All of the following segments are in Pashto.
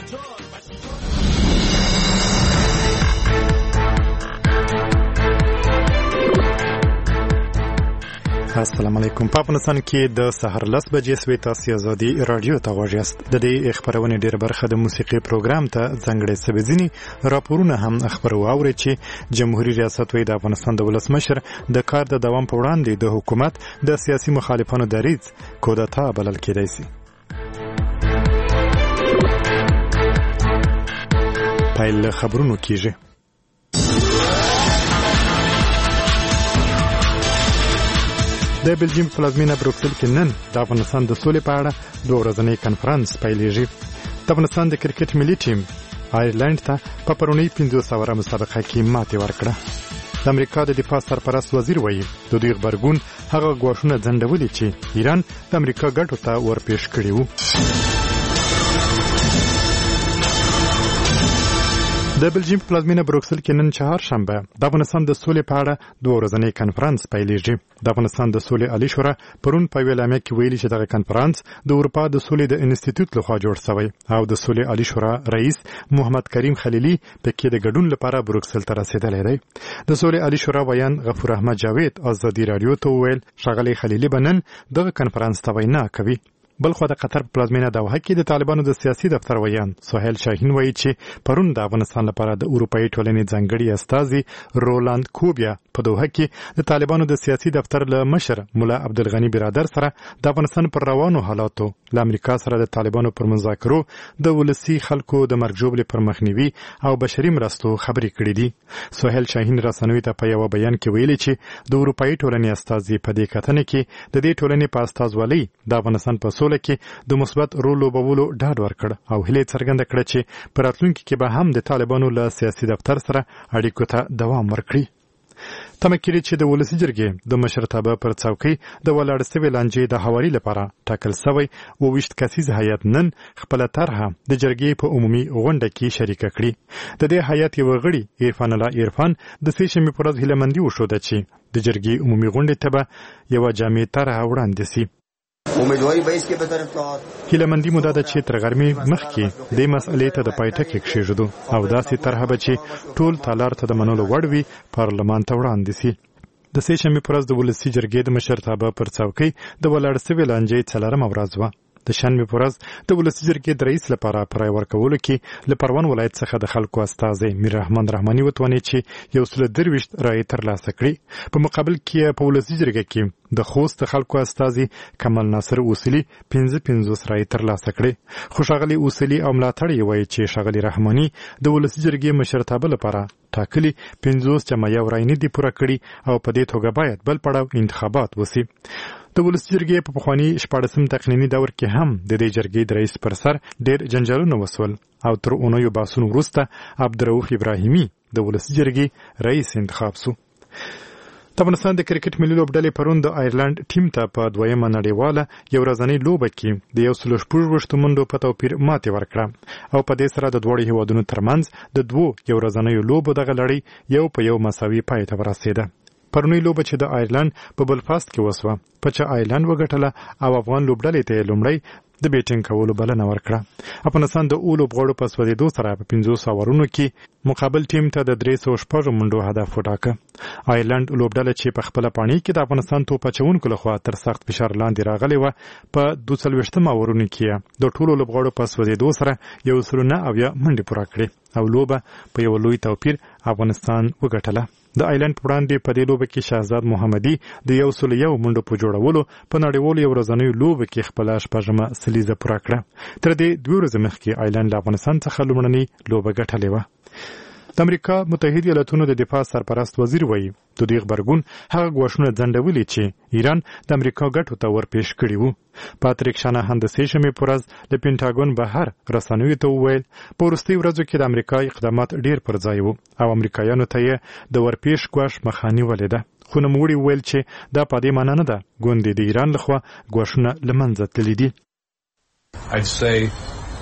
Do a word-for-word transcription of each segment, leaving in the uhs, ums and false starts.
السلام علیکم. په افغانستان کې د سحر لس بجې سوي تاسو ازادي رادیو ته غواړئ. د دې خبرونه ډېر برخه د موسیقي پروګرام ته ځانګړي سبزيني راپورونه هم خبرو اوري چې جمهوریت ریاست وی د افغانستان د ولسمشر د کار د دوام په وړاندې د حکومت د سیاسي مخالفانو دریځ کودتا بلل کېدای شي. پایل خبرونو کیږي. د بلجیم پلازمینه بروکسل کې نن د افغانستان د سولې په اړه دوه ورځنی کنفرانس پیلېږي. د افغانستان د کرکټ ملي ټیم آیرلند ته په پرونی پنځوس اوره مسابقه کې ماتې ورکړه. د امریکا د دفاع سرپرست وزیر وایي د دوی غبرګون هغه ګواښونه ځنډولي چې ایران د امریکا ګټو ته ورپېښ کړي وو. د بلجیم پلازمینه بروکسل کې نن چهارشنبه د افغانستان د سولې په اړه دوه ورځنی کنفرانس پیلېږي. د افغانستان د سولې عالی شورا پرون په ویلامه کې ویلي چې دغه کنفرانس د اروپا د سولې د انسټیټیوټ لخوا جوړ شوی او د سولې عالی شورا رئیس محمد کریم خلیلی پکې د ګډون لپاره بروکسل ته رسیدلی دی. د سولې عالی شورا ویان غفور احمد جاوید ازادي رادیو ته وویل ښاغلی خلیلی به نن دغه کنفرانس ته وینا کوي. بلخو د قطر په پلازمینه دوحه کې د طالبانو د سیاسي دفتر ویان سهیل شاهین وایي چې پرون د افغانستان لپاره د اروپאי ټولنې ځانګړي استازي رولاند کوبیا په دوحه کې د طالبانو د سیاسي دفتر له مشر مولا عبدالغنی برادر سره د افغانستان پر روانو حالاتو له امریکا سره د طالبانو پر مذاکرو د ولسي خلکو د مرګ ژوبلې پر مخنیوي او بشري مرستو خبرې کړې دي. سهیل شاهین رسنوي ته په یو بیان کې ویلي چې د اروپאי ټولنې استازي په دې کتنه کې د دې ټولنې په استازولۍ د افغانستان په کې د مثبت رول لوبولو ډاډ ورکړ او هیله څرګنده کړه چې په راتلونکي کې به هم د طالبانو له سیاسي دفتر سره اړیکو ته دوام ورکړي. تمه کړي چې د ولسي جرګې د مشرتابه پر څوکۍ د ولاړ سوي لانجې د هواري لپاره ټاکل شوی اوویشت کسیز هیئت نن خپله طرحه د جرګې په عمومي غونډه کې شریکه کړي. د دې هیئت یو غړي عرفان الله عرفان د سې شنبې په ورځ هیلهمندي وښوده چې د جرګې عمومي غونډې ته به یوه جامع طرحه وړاندې سي. امیدواری به است که به طرف داد هیلهمندي مو دا ده چې تر غرمې مخکې دې مسئلې ته د پای ټکی کېږدو او داسې طرحه به چې ټول تالار ته د منلو وړ وي پارلمان ته وړاندې سي. د سې شنبې په ورځ د ولسي جرګې د مشرتابه پر څوکۍ د ولاړ سوي لانجې څلورمه ورځ وه. د شنبې په ورځ د ولسي جرګې د رئیس لپاره په رای ورکولو کې له پروان ولایت څخه د خلکو استازی میر رحمان رحماني وتوانېد چې یو سل درویشت رایې ترلاسه کړي. په مقابل کې په ولسي جرګه کې د خوست خلکو استازي کمال ناصر اوسلي پنځه پنځوس رایې ترلاسه کړي. خو ښاغلي اوسلي او ملاتړ یې وایي چې ښاغلي رحماني د ولسي جرګې مشرتابه لپاره ټاکلي پنځوس جمع یو رای نه دي پوره کړي او په دې توګه باید بل پړاو انتخابات وسي. د ولسي جرګې په پخواني شپاړسم تقنیني دور کې هم د دې جرګې د رئیس پر سر ډېر جنجالونه وسول او تر اونیو باسونو وروسته عبدالرؤف ابراهیمي د ولسي جرګې رئیس انتخاب سو. د افغانستان د کرکټ ملي لوبډلې پرون د آیرلند ټیم ته په دویمه نړیواله یو ورځنۍ لوبه کې د یو سل شپږ ویشتو منډو په توپیر ماتې ورکړه او په دې سره د دواړو هیوادونو ترمنځ د دوو یو ورځنیو لوبو دغه لړۍ یو په یو مساوي پای ته ورسېده. پرونی لوبه چې د آیرلند په بلفاست کې وسوه په چې آیرلند وګټله او افغان لوبډلې ته لومړی د بیټینګ کولو بلنه ورکړه. افغانستان د اولو لوبغاړو په سوځېدو سره په پنځوس اورونو کې مقابل ټیم ته د درې سوه شپږو منډو هدف وټاکه. آیرلند لوبډله چې په خپله پاڼۍ کې د افغانستان توپ اچوونکو لخوا تر سخت فشار لاندې راغلې وه په دوه څلوېښتم اورونو کې د ټولو لوبغاړو په سوځېدو سره یو سل نه اویا منډې پوره کړې او لوبه په یو لوی توپیر افغانستان وګټله. د آیرلند په وړاندې په دې لوبه کې شهزاد محمدي د یو سل یو منډو په جوړولو په نړیوالو یو ورځنیو لوبه کې خپله شپږمه سلیزه پوره کړه. تر دې دوې ورځې مخکې آیرلند له افغانستان څخه لومړنۍ لوبه ګټلې وه. د امریکا متحده ایالاتونو د دفاع سرپرست وزیر وایي د دوی غبرګون هغه ګواښونه ځنډولي چې ایران د امریکا ګټو ته ورپېښ کړي وو. پاتریک شانهان د سې شنبې په ورځ د پینټاګون بهر رسنیو ته وویل په وروستیو ورځو کې د امریکا اقدامات ډېر پر ځای وو او امریکایانو ته یې د ورپېښ ګواښ مخه نیولې ده. خو نوموړي وویل چې دا په دې معنا نه ده ګوندې د ایران لخوا ګواښونه له منځه تللي دي. I'd say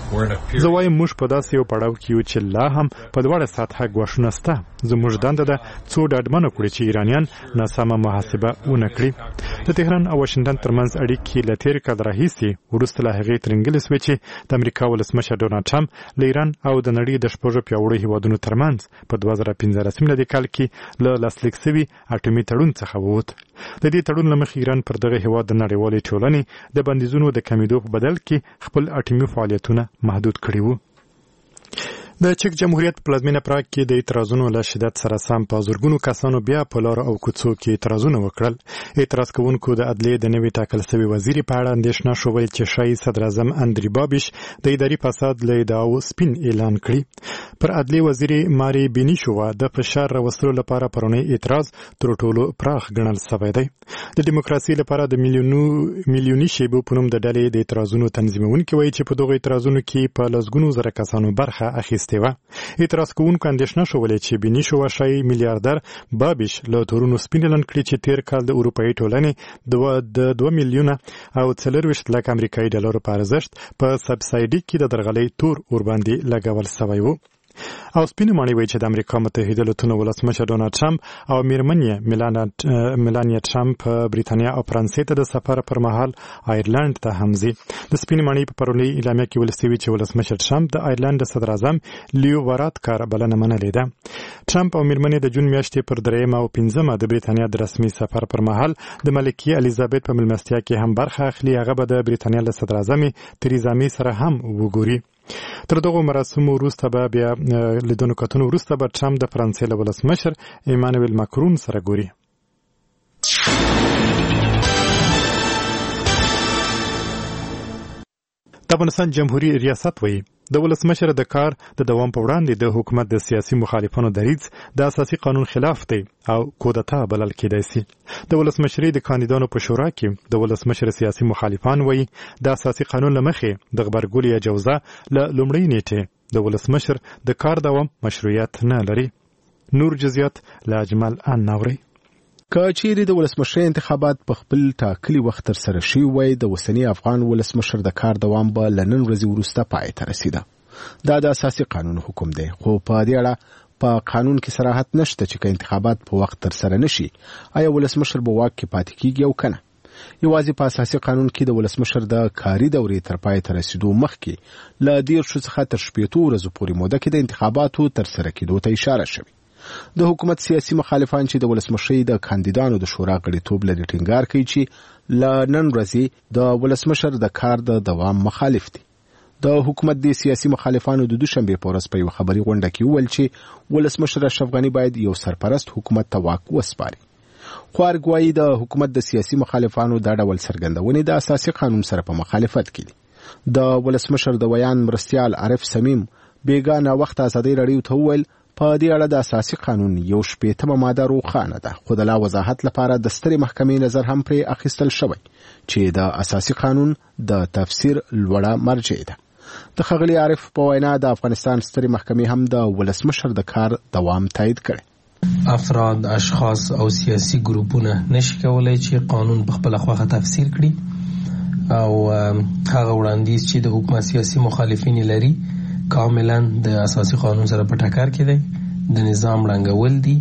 زه وایم موږ په داسې یو پړاو کې یو چې لا هم په دواړه سطحه ګواښونه شته. زموږ دنده ده څو ډاډمنه کړو چې ایرانیان ناسمه محاسبه ونه کړي. د تهران او واشنګټن ترمنځ اړیکې له تېر کال راهیسې وروسته له هغې ترنګلې شوې چې د امریکا ولسمشر ډونالډ ټرمپ له ایران او د نړۍ د شپږو پیاوړو هیوادونو ترمنځ په دوه زره پنځلس میلادي کال کې له لاسلیک شوي اټومي تړون څخه ووت. د دې تړون له مخې ایران پر دغه هیواد د نړیوالې ټولنې د بندیزونو د کمیدو په بدل کې خپل اټومي فعالیتونه محدود کړي وو. د چک جمهوریت پلازمینه پراګ کې د اعتراضونو له شدت سره سم په زورګونو کسانو بیا په لارو او کوڅو کې اعتراضونه وکړل. اعتراض کوونکو د عدلیې د نوي ټاکل شوي وزیر په اړه اندېښنه شوې چې ښایي صدر اعظم اندري بابیش د اداري فساد له ادعاو سپین اعلان کړي. پر عدلیې وزیر ماري بینیشووا د فشار راوستلو لپاره پرونی اعتراض تر ټولو پراخ ګڼل شوی دی. د دیموکراسي لپاره د میلیونو میلیوني شیبو په نوم د ډلې د اعتراضونو تنظیمونکي وایي چې په دغو اعتراضونو کې په لسګونو زره کسانو برخه اخیستې وه. اعتراض کوونکو اندېښنه شولې چې بینیشووا ښایي میلیاردر بابیش له تورونو سپین اعلان کړي چې تېر کال د اروپایي ټولنې د دوه میلیونه او څلرویشت لک امریکایي ډالرو په ارزښت په سبسایډي کې د درغلۍ تور ورباندې لګول شوی و. او سپینې ماڼۍ وایي چې د امریکا متحده ایالتونو ولسمشر ډونالډ ټرمپ او میرمن یې میلانیا ټرمپ بریتانیا او فرانسې ته د سفر پر مهال آیرلند ته هم ځي. د سپینې ماڼۍ په پرونۍ اعلامیه کې ویل شوي چې ولسمشر ټرمپ د آیرلند د صدر اعظم لیو وارادکار بلنه منلې ده. ټرمپ او میرمن د جون میاشتې پر درېیمه او پنځمه د بریتانیا د رسمي سفر پر مهال د ملکې الیزابت په مېلمستیا کې هم برخه اخلي. هغه به د بریتانیا له صدر اعظم تریزا مې سره هم وګوري. تر دغو مراسمو وروسته به بیا لیدنو کتنو وروسته به ټرمپ د فرانسې له ولسمشر ایمانویل ماکرون سره ګوري. د افغانستان جمهوریت ریاست وایي د ولسمشر د کار د دوام په وړاندې د حکومت د سیاسي مخالفانو دریځ د اساسي قانون خلاف دی او کودتا بلل کېدای شي. د ولسمشرۍ د کاندیدانو په شورا کې د ولسمشر سیاسي مخالفان وایي د اساسي قانون له مخې د غبرګولي اجوزه له لومړۍ نیټې د ولسمشر د کار دوام مشروعیت نه لري. نور جزئیات له اجمل ان نوري. که چیرې د ولسمشرۍ انتخابات په خپل ټاکلي وخت ترسره شوي وای د اوسني افغان ولسمشر د کار دوام به له نن ورځې وروسته پای ته رسیده. دا د اساسي قانون حکم دی، خو په دې اړه په قانون کې صراحت نشته چې که انتخابات په وخت ترسره نشي آیا ولسمشر به واک کې پاتې کیږي او کنه. یوازې په اساسي قانون کې د ولسمشر د کاري دورې تر پای ته رسیدو مخکې له دیرشو څخه تر شپېتو ورځو پورې موده کې د انتخاباتو ترسره کېدو ته اشاره شوې. د حکومت سیاسي مخالفان چې د ولسمشرۍ د کاندیدانو د شورا غړیتوب لري ټینګار کوي چې له نن ورځې د ولسمشر د کار د دوام مخالف دي. د حکومت د سیاسي مخالفانو د دوشنبه په ورځ په یو خبري غونډه کې وویل چې ولسمشر اشرف غني باید یو سرپرست حکومت ته واک وسپاري. خو ارګوایي د حکومت د سیاسي مخالفانو دا ډول څرګندونې د اساسي قانون سره په مخالفت کې دي. د ولسمشر د ویان مرستیال عارف سمیم بیګانه وخت ازادي رادیو ته وویل په دې اړه د اساسي قانون یو شپېتمه ماده روښانه ده، خو د لا وضاحت لپاره د سترې محکمې نظر هم پرې اخیستل شوی چې د اساسي قانون د تفسیر لوړه مرجع ده. د ښاغلي عارف په وینا د افغانستان سترې محکمې هم د ولسمشر د کار دوام تایید کړی. افراد، اشخاص او سیاسي ګروپونه نشي کولای چې قانون په خپله خوښه تفسیر کړي او هغه وړاندیز چې د حکومت سیاسي مخالفین لري کاملا د اساسي قانون سره په ټکر کې دی، د نظام ړنګول دي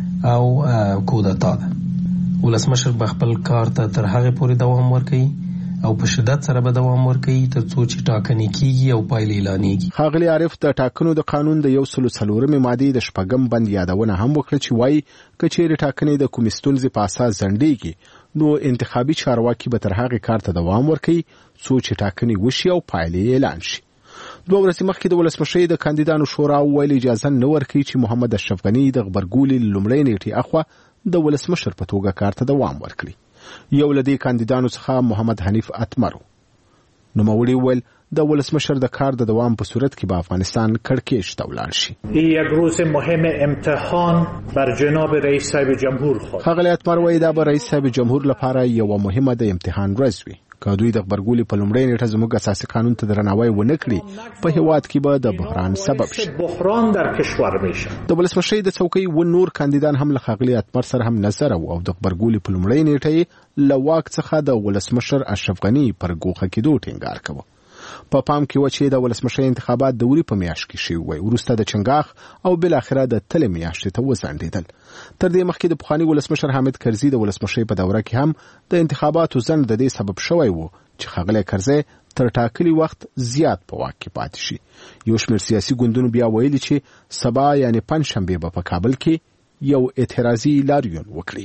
او کودتا ده. ولسمشر به خپل کار ته تر هغې پورې دوام ورکوي او په شدت سره به دوام ورکوي تر څو چې ټاکنې کیږي او پایلې اعلانېږي. ښاغلي عارف د ټاکنو د قانون د یو سلو څلورمې مادې د شپږم بند یادونه هم وکړه چې وایي که چیرې ټاکنې د کومې ستونزې په اساس ځنډېږي نو انتخابي چارواکي به تر هغې کار ته دوام ورکوي څو چې ټاکنې وشي او پایلې اعلان شي. دوه ورځې مخکې د ولسمشرۍ د کاندیدانو شورا وویل اجازه نه ورکوي چې محمد اشرف غني د غبرګولي لومړۍ نیټې اخوا د ولسمشر په توګه کار ته دوام ورکړي. یو له دې کاندیدانو څخه محمد حنیف اتمر و. نوموړي وویل د ولسمشر د کار د دوام په صورت کې به افغانستان کړکېچ ته ولاړ شي. یک روز مهم امتحان بر جناب رئیس صاحب جمهور خواهد. ښاغلی اتمر وایي دا به رئیس صاحب جمهور لپاره یوه مهمه د امتحان ورځ وي. که دوی د غبرګولي په لومړۍ نیټه زموږ اساسي قانون ته درناوی ونه کړي په هیواد کې به د بحران سبب شي. بحران در کشور میشه. د ولسمشرۍ د څوکۍ و نور کاندیدان هم له ښاغلي اتمر سره هم نظر او د غبرګولي په لومړۍ نیټه له واک څخه د ولسمشر اشرف غني پر ګوښه کېدو ټینګار کوه. په پام کې و چې د ولسمشر انتخابات د وری په میاشت کې شوي وای وروسته د چنګاښ او بل اخره د تل میاشتې ته وځنډېدل. تر دې مخکې د پخوانی ولسمشر حامد کرزي د ولسمشر په دوره کې هم د انتخاباتو ځنډ د دې سبب شوی و چې ښاغلی کرزي تر ټاکلي وخت زیات په واک کې پاتې شي. یو شمېر سیاسي ګوندونو بیا ویلي چې سبا یعنی پنجشنبې به په کابل کې یو اعتراضي لاریون وکړي.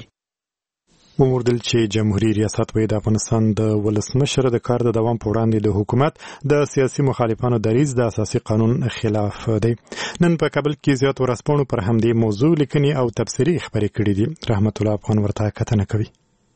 وموردل چې جمهوریت ریاست وایي د افغانستان د ولسمشر د کار د دوام په وړاندې د حکومت د سیاسي مخالفانو دریځ د اساسي قانون خلاف دی. نن په کابل کې زیات ورځپاڼو پر همدې موضوع لیکنې او تبصرې خبرې کړې دي. رحمت الله افغان ورته کتنه کوي.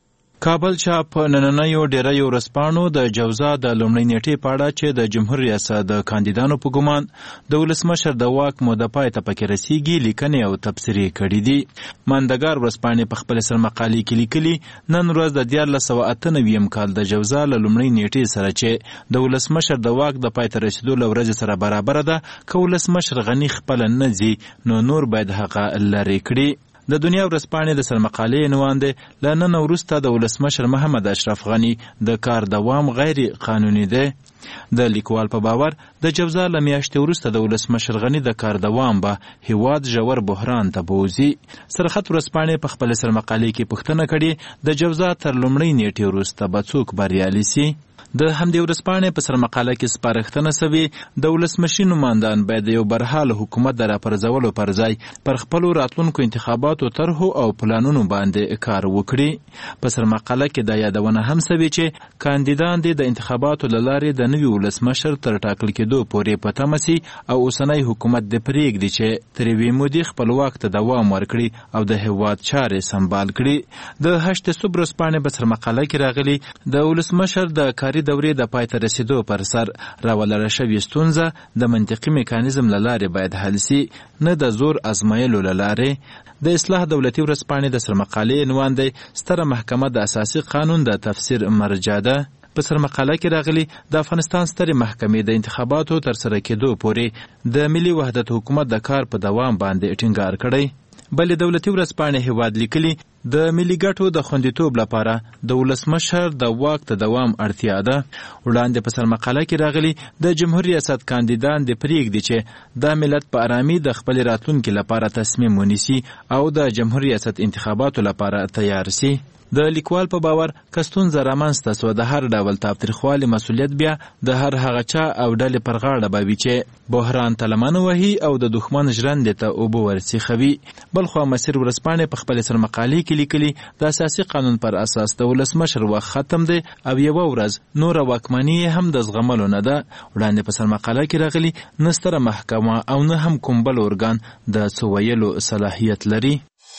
کابل چاپ نننیو ډیری ورځپاڼو د جوزا د لومړۍ نیټې په اړه چې د جمهور ریاست د کاندیدانو په ګمان د ولسمشر د واک موده پای ته پکې رسیږي لیکنې او تبصرې کړي دي. ماندګار ورځپاڼې په خپل سرمقالې کې لیکلي نن ورځ د دیارلس سوه اته نوي کال د جوزا له لومړۍ نیټې سره چې د ولسمشر د واک د پای ته رسیدو له ورځې سره برابره ده که ولسمشر غني خپله نه ځي نو نور باید هغه لرې کړي. د دنیا ورځپاڼې د سرمقالې عنوان دی له نن وروسته د ولسمشر محمد اشرف غني د کار دوام غیر قانوني دی. د لیکوال په باور د جوزا له میاشتې وروسته د ولسمشر غني د کار دوام به هیواد ژور بحران ته بوځي. سرخط ورځپاڼې په خپل سرمقالې کې پوښتنه کړې د جوزا تر لومړۍ نیټې وروسته به څوک بریالي سي. د همدې ورځپاڼې په سرمقاله کې سپارښتنه سوې د ولسمشي نمایندان باید د یو برحال حکومت د راپرځولو پر ځای پر خپلو راتلونکو انتخاباتو طرحو او پلانونو باندې کار وکړي. په سرمقاله کې دا یادونه هم سوې چې کاندیدان دې د انتخاباتو له لارې د نوي ولسمشر تر ټاکل کېدو پورې په تمه سي او اوسنی حکومت دې پرېږدي چې تر یوې مودې خپل واک ته دوام ورکړي او د هېواد چارې سمبال کړي. د هشت صبح ورځپاڼې په سرمقاله کې راغلي د ولسمشر د کاري دورې د پای ته رسیدو پر سر راولره شوې ستونزه د منطقي میکانیزم له لارې باید حل سي نه د زور ازمایلو له لارې. د اصلاح دولتي ورځپاڼې د سرمقالې عنوان دی ستره محکمه د اساسي قانون د تفسیر مرجع ده. په سرمقاله کې راغلي د افغانستان سترې محکمې د انتخاباتو تر سره کېدو پورې د ملي وحدت حکومت د کار په دوام باندې ټینګار کړی. بلې دولتي ورځپاڼې هیواد لیکلي د ملي ګټو د خوندیتوب لپاره د ولسمشر د واک ته دوام اړتیا ده. وړاندې په سرمقاله کې راغلي د جمهور ریاست کاندیدان دې پرېږدي چې د ملت په ارامي د خپل راتلونکي لپاره تصمیم ونیسي او د جمهور ریاست انتخاباتو لپاره تیار سي. د لیکوال په باور که ستونزه رامنځته سوه د هر ډول تاوتریخوالي مسؤلیت بیا د هر هغه چا او ډلې پر غاړه به وي چې بحران ته لمن وهي او د دښمن ژرندې ته اوبه ورسیخوي. بلخوا مسیر ورځپاڼې په خپلې سرمقالې کې لیکلي د اساسي قانون پر اساس د ولسمشر وخت ختم دی او یوه ورځ نوره واکمني هم د زغملو نه ده. وړاندې په سرمقاله کې راغلي نه ستره محکمه او نه هم کوم بل ارګان د څه ویلو صلاحیت لري.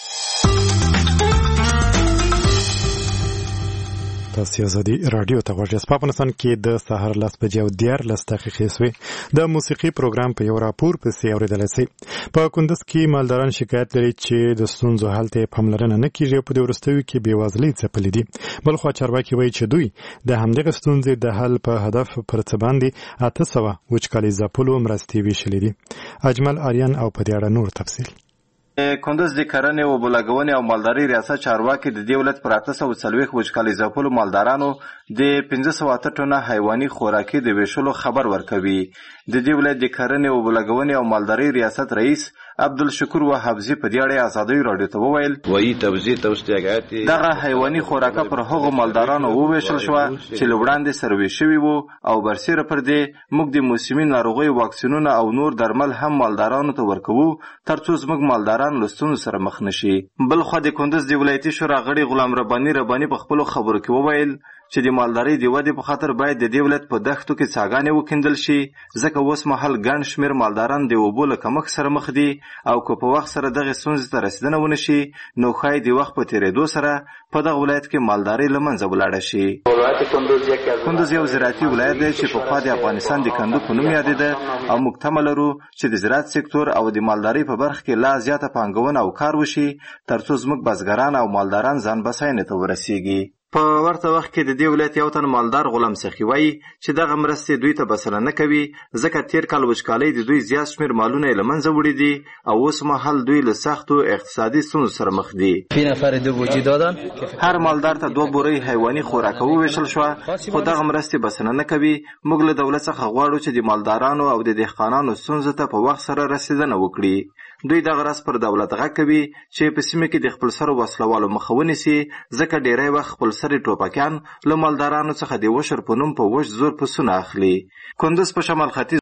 تاسو ازادي رادیو ته غوږ یاست. په افغانستان کې د سهار لس بجې او دیارلس دقیقې سوې. د موسیقي پروګرام په یو راپور پسې اورېدلی سئ. په کندز کې مالداران شکایت لري چې د ستونزو حل ته یې پاملرنه نه کېږي او په دې وروستیو کې بېوزلۍ ځپلې دي. بلخوا چارواکي وایي چې دوی د همدغې ستونزې د حل په هدف پر څه باندې اته سوه وچکالۍ ځپلو مرستې ویشلې دي. اجمل آریان او په دې اړه نور تفصیل. کندز د کرنې او بولاګونې او مالدارۍ ریاست چارواکي د دې ولایت پر اته سوه څلوېښت وچکالۍ ځپلو مالدارانو د پنځه سوه اته ټنه حیواني خوراکي د ویشلو خبر ورکوي. د دې ولایت د کرنې او بولاګونې او مالدارۍ ریاست رئیس عبدالشکور وهابزي په دې اړه ازادۍ راډیو ته وویل وایي توزیع توستیګات دغه حیواني خوراکه پر هغو مالدارانو وویشل شوه چې له وړاندې سروې شوي وو او برسېره پر دې موږ د موسمي ناروغیو واکسینونه او نور درمل هم مالدارانو ته ورکوو تر څو زموږ مالداران له ستونزو سره مخ نه شي. بلخوا د کندز د ولایتي شورا غړي غلام رباني رباني په خپلو خبرو کې وویل چې د مالدارۍ د ودې په خاطر باید د دې ولایت په دښتو کې څاګانې وکیندل شي ځکه اوس مهال ګڼ شمېر مالداران د اوبو له کمښت سره مخ دي او که په وخت سره دغې ستونزې ته رسېدنه ونه شي نو ښایي د وخت په تېرېدو سره په دغه ولایت کې مالدارۍ له منځه ولاړه شي. کندز یو زراعتي ولایت دی چې پخوا د افغانستان د کندو په نوم یادېده او موږ تمه لرو چې د زراعت سکتور او د مالدارۍ په برخه کې لا زیاته پانګونه او کار وشي تر څو زموږ بزګران او مالداران ځان بساینې ته ورسیږي. په ورته وخت کې د دې ولایت یو تن مالدار غلام سخي وایي چې دغه مرستې دوی ته بسنه نه کوي ځکه تیر کال وچکالۍ د دوی زیات شمېر مالونه یې له منځه وړي دي او اوس مهال دوی له سختو اقتصادي ستونزو سره مخ دي. هر مالدار ته دوه بورۍ حیواني خوراک وویشل شوه خو دغه مرستې بسنه نه کوي. موږ له دولت څخه غواړو چې د مالدارانو او د دهقانانو ستونزو ته په وخت سره رسیدنه وکړي. دوی دغه راز پر دولت غږ کوي چې په سیمه کې د خپل سرو وسلوالو مخه ونیسي ځکه ډیری وخت خپل سرې ټوپکیان له مالدارانو څخه د وشر په نوم په وچ زور پسونه اخلي. کندوز په شمال ختیځ